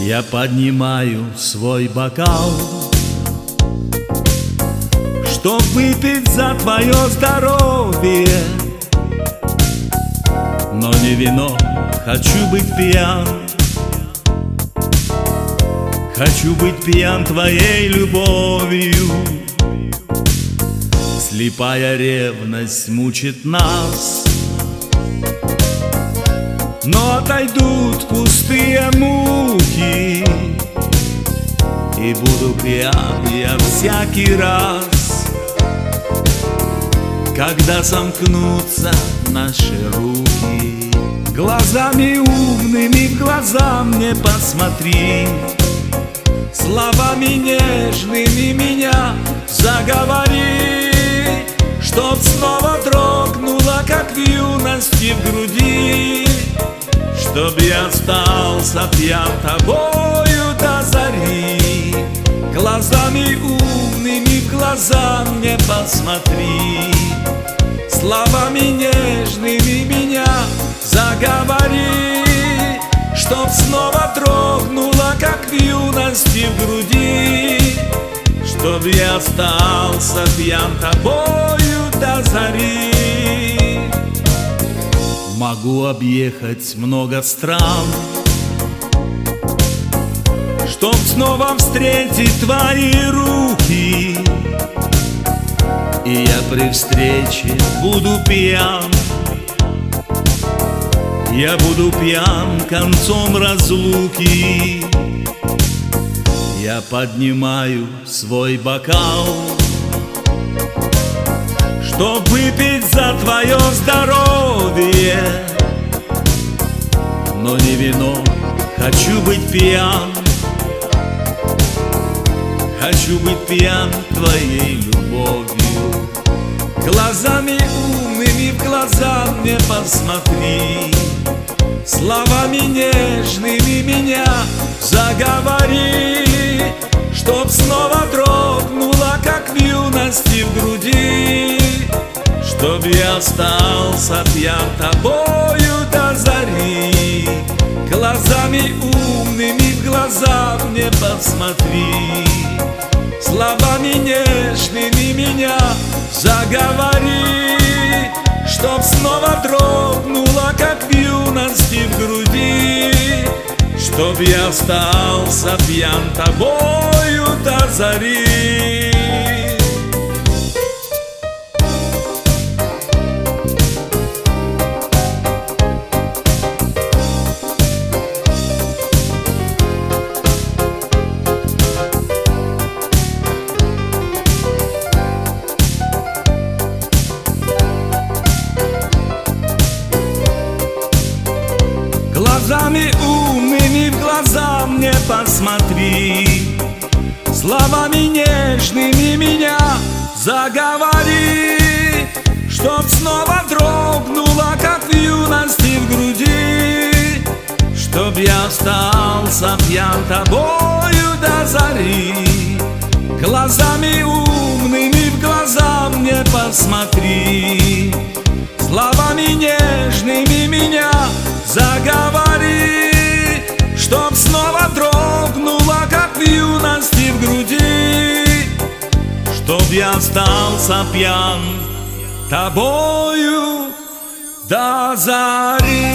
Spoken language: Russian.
Я поднимаю свой бокал, чтоб выпить за твое здоровье. Но не вино, хочу быть пьян. Хочу быть пьян твоей любовью. Слепая ревность мучит нас, но отойдут пустые муки, и буду пьян я всякий раз, когда сомкнутся наши руки. Глазами умными в глаза мне посмотри, словами нежными меня заговори, чтоб снова дрогнула, как в юности в груди, чтоб я остался пьян тобою до зари. Глазами умными в глаза мне посмотри, словами нежными меня заговори, чтоб снова дрогнула, как в юности в груди, чтоб я остался пьян тобою до зари. Могу объехать много стран, чтоб снова встретить твои руки, и я при встрече буду пьян. Я буду пьян концом разлуки. Я поднимаю свой бокал, чтоб выпить за твое здоровье. Но не вино, хочу быть пьян. Хочу быть пьян твоей любовью. Глазами умными в глаза мне посмотри, словами нежными меня заговори, чтоб снова дрогнула, как в юности в груди, чтоб я остался пьян тобою до зари. Глазами умными в глаза мне посмотри, словами нежными меня заговори, чтоб снова дрогнула, как в юности в груди, чтоб я остался пьян тобою до зари. Глазами умными в глаза мне посмотри, словами нежными меня заговори, чтоб снова дрогнула, как в юности в груди, чтоб я остался пьян тобою до зари. Глазами умными в глаза мне посмотри, словами нежными меня заговори, чтоб снова дрогнула, как в юности в груди, чтоб я остался пьян тобою до зари.